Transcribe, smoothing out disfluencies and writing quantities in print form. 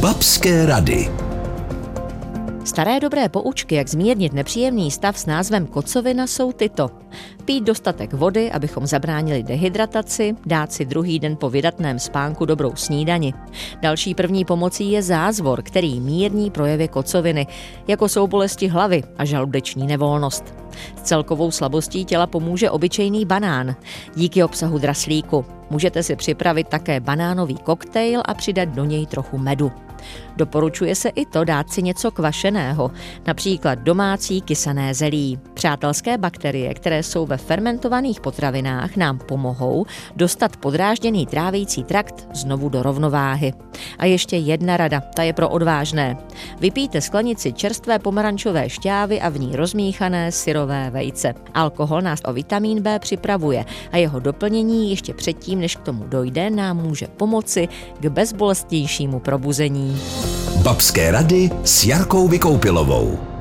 Babské rady. Staré dobré poučky, jak zmírnit nepříjemný stav s názvem kocovina, jsou tyto. Pít dostatek vody, abychom zabránili dehydrataci, dát si druhý den po vydatném spánku dobrou snídani. Další první pomocí je zázvor, který mírní projevy kocoviny, jako jsou bolesti hlavy a žaludeční nevolnost. S celkovou slabostí těla pomůže obyčejný banán. Díky obsahu draslíku můžete si připravit také banánový koktejl a přidat do něj trochu medu. Doporučuje se i to dát si něco kvašeného, například domácí kysané zelí. Přátelské bakterie, které jsou ve fermentovaných potravinách, nám pomohou dostat podrážděný trávicí trakt znovu do rovnováhy. A ještě jedna rada, ta je pro odvážné. Vypijte sklenici čerstvé pomerančové šťávy a v ní rozmíchané syrové vejce. Alkohol nás o vitamín B připravuje a jeho doplnění ještě předtím, než k tomu dojde, nám může pomoci k bezbolestnějšímu probuzení. Babské rady s Jarkou Vykoupilovou.